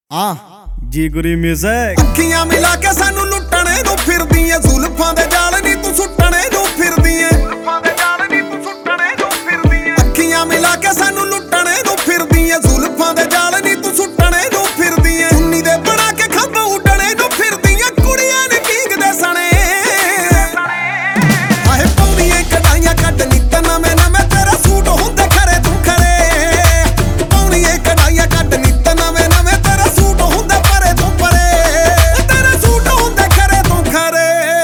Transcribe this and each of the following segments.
ਜੀ ਗੁਰੀ ਮਿਊਜ਼ਿਕ। ਅੱਖੀਆਂ ਮਿਲਾ ਕੇ ਸਾਨੂੰ ਲੁੱਟਣੇ ਨੂੰ ਫਿਰਦੀ ਏ, ਜ਼ੁਲਫਾਂ ਦੇ ਜਾਲ ਨੀ ਤੂੰ ਸੁੱਟਣੇ ਨੂੰ ਫਿਰਦੀ ਏ, ਅੱਖੀਆਂ ਮਿਲਾ ਕੇ ਸਾਨੂੰ ਲੁੱਟਣੇ ਨੂੰ ਫਿਰਦੀ ਏ, ਜ਼ੁਲਫਾਂ ਦੇ ਜਾਲ ਨੀ ਤੂੰ ਸੁੱਟਣੇ ਨੂੰ ਫਿਰਦੀ ਏ, ਚੁੰਨੀ ਦੇ ਬਣਾ ਕੇ ਖੰਭ ਉੱਡਣੇ ਨੂੰ ਫਿਰਦੀ ਏ, ਕੁੜੀਆਂ ਨੇ ਪੀਂਘਦੇ ਸਣੇ ਆਹੇ ਪਾਉਂਦੀਆਂ ਕਢਾਈਆਂ ਕੱਢ ਨਿੱਤ ਨਵੇਂ ਨਵੇਂ ਤੇਰਾ ਸੂਟ ਹੁੰਦੇ ਖਰੇ ਤੂੰ ਖਰੇ, ਪਾਉਂਦੀਆਂ ਕਢਾਈਆਂ ਕੱਢ ਨਿੱਤ ਨਵੇਂ ਨਵੇਂ ਤੇਰਾ ਸੂਟ ਹੁੰਦੇ ਪਰੇ ਤੂੰ ਪਰੇ, ਤੇਰੇ ਸੂਟ ਹੁੰਦੇ ਖਰੇ ਤੂੰ ਖਰੇ।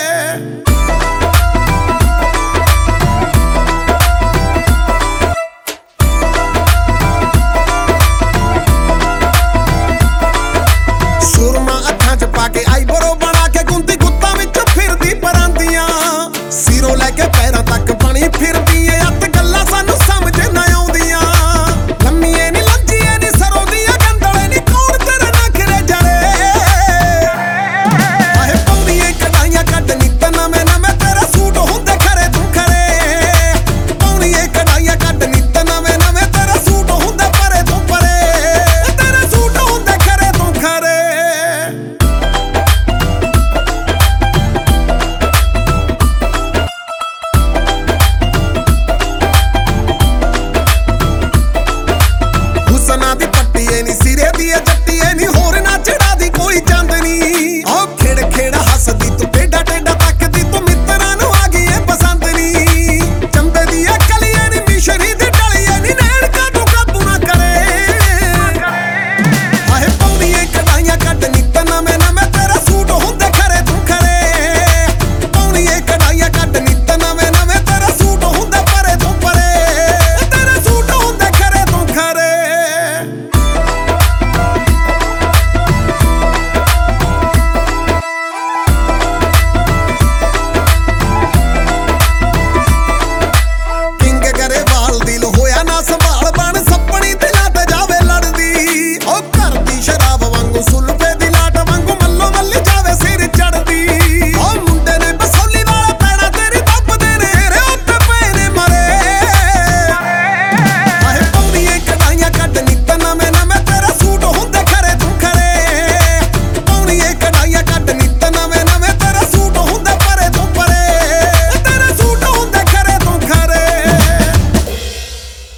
ਸੁਰਮਾ ਅੱਖਾਂ 'ਚ ਪਾ ਕੇ ਆਈਬਰੋ ਬਣਾ ਕੇ ਗੁੰਦੀ ਗੁੱਤਾਂ ਵਿੱਚ ਫਿਰਦੀ ਪਰਾਂਦੀਆਂ, ਸਿਰੋਂ ਲੈ ਕੇ ਪੈਰਾਂ ਤੱਕ ਬਣੀ ਫਿਰਦੀ ਏ, ਅੱਤ ਗੱਲਾਂ ਸਾਨੂੰ ਸਮਝ ਨਾ ਆਉਂਦੀਆਂ, ਲੰਮੀਏ ਨੀ ਲੰਜੀਏ ਨੀ ਸਰੋਂ ਦੀਆਂ ਗੰਦਲੇ ਨੀ ਕੌਣ ਤੇਰੇ ਨਖਰੇ ਜਰੇ ਆਹੇ ਪਾਉਂਦੀਆਂ ਕਢਾਈਆਂ ਕੱਢ ਨਿੱਤ ਨਵੇਂ ਨਵੇਂ ਤੇਰਾ ਸੂਟ ਹੁੰਦੇ ਖਰੇ ਤੂੰ ਖਰੇ, ਪਾਉਂਦੀਆਂ ਕਢਾਈਆਂ ਕੱਢ ਨਿੱਤ ਨਵੇਂ ਨਵੇਂ ਤੇਰਾ ਸੂਟ ਹੁੰਦੇ ਪਰੇ ਤੂੰ ਪਰੇ, ਤੇਰੇ ਸੂਟ ਹੁੰਦੇ ਖਰੇ ਤੂੰ ਖਰੇ। ਹੁਸਨਾ ਦੀ ਪੱਟੀ ਏ ਨੀ ਸਿਰੇ ਦੀ ਏ ਜੱਟੀ ਏ ਨੀ